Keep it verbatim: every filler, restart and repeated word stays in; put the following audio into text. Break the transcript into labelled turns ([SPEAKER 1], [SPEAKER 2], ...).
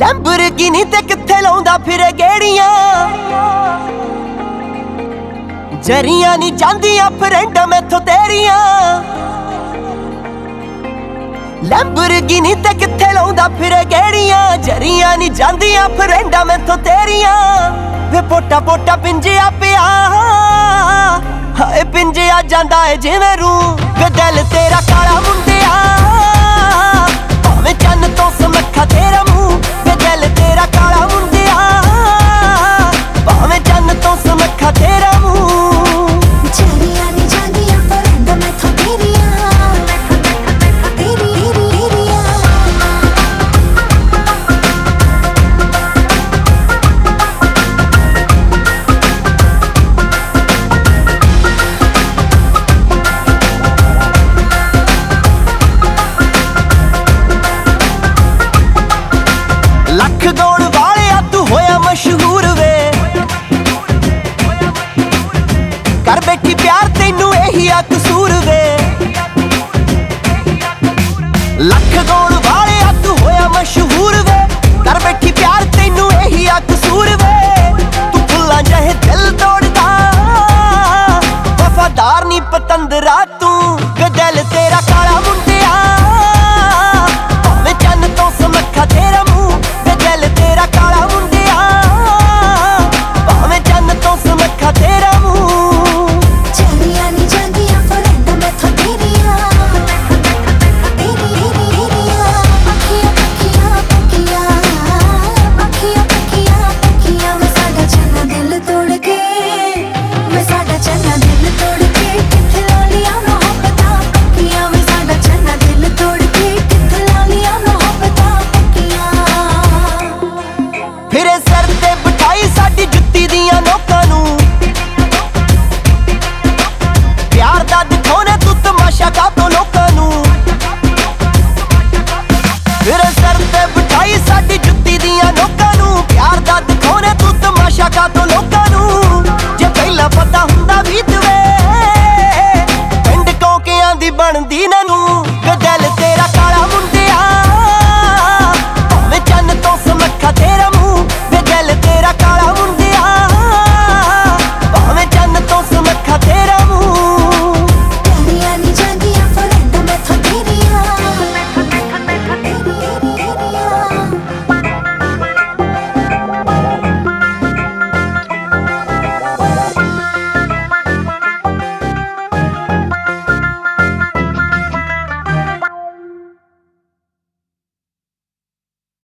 [SPEAKER 1] Lamborghini ਤੇ ਕਿੱਥੇ ਲਾਉਂਦਾ ਫਿਰੇ ਗੇੜੀਆਂ, ਜਰੀਆਂ ਨਹੀਂ ਜਾਂਦੀਆਂ ਫਰੈਂਡਾਂ ਮੈਥੋਂ ਤੇਰੀਆਂ। ਲੈਂਬਰਗਿਨੀ ਤੇ ਕਿੱਥੇ ਲਾਉਂਦਾ ਫਿਰੇ ਗੇੜੀਆਂ, ਜਰੀਆਂ ਨਹੀਂ ਜਾਂਦੀਆਂ ਫਰੈਂਡਾਂ ਮੈਥੋਂ ਤੇਰੀਆਂ। ਵੇ ਪੋਟਾ ਪੋਟਾ ਪਿੰਜਿਆ ਪਿਆ, ਹਾਏ ਪਿੰਜਿਆ ਜਾਂਦਾ ਏ ਜਿਵੇਂ ਰੂੰ। ਵੇ ਦਿਲ ਤੇਰਾ ਕਾਲਾ ਮੁੰਡਿਆ, ਭਾਵੇਂ ਚੰਨ ਤੋਂ ਸਮੱਖਾ ਤੇਰਾ ਮੂੰਹ। ਵੇ ਦਿਲ ਤੇਰਾ ਕਾਲਾ ਮੁੰਡਿਆ, ਭਾਵੇਂ ਚੰਨ ਤੋਂ ਸਮੱਖਾ ਤੇਰਾ ਮੂੰਹ।
[SPEAKER 2] ਜਰੀਆਂ ਨੀ ਜਾਂਦੀਆਂ ਫਰੈਂਡਾਂ ਮੈਥੋਂ ਤੇਰੀਆਂ, ਤੇਰੀ ਤੇਰੀਆਂ।
[SPEAKER 1] ਲੱਖ ਗਾਉਣ ਵਾਲਿਆ ਤੂੰ ਹੋਇਆ ਮਸ਼ਹੂਰ ਵੇ, ਕਰ ਬੈਠੀ ਪਿਆਰ ਤੈਨੂੰ ਇਹੀ ਆ ਕਸੂਰ ਵੇ। ਲੱਖ ਗਾਉਣ ਵਾਲਿਆ ਤੂੰ ਹੋਇਆ ਮਸ਼ਹੂਰ ਵੇ, ਕਰ ਬੈਠੀ ਪਿਆਰ ਤੈਨੂੰ ਇਹੀ ਆ ਕਸੂਰ ਵੇ। ਤੂੰ ਫੁੱਲਾਂ ਜਿਹੇ ਦਿਲ ਤੋੜਦਾ, ਵਫਾਦਾਰ ਨੀ ਪਤੰਦਰਾ।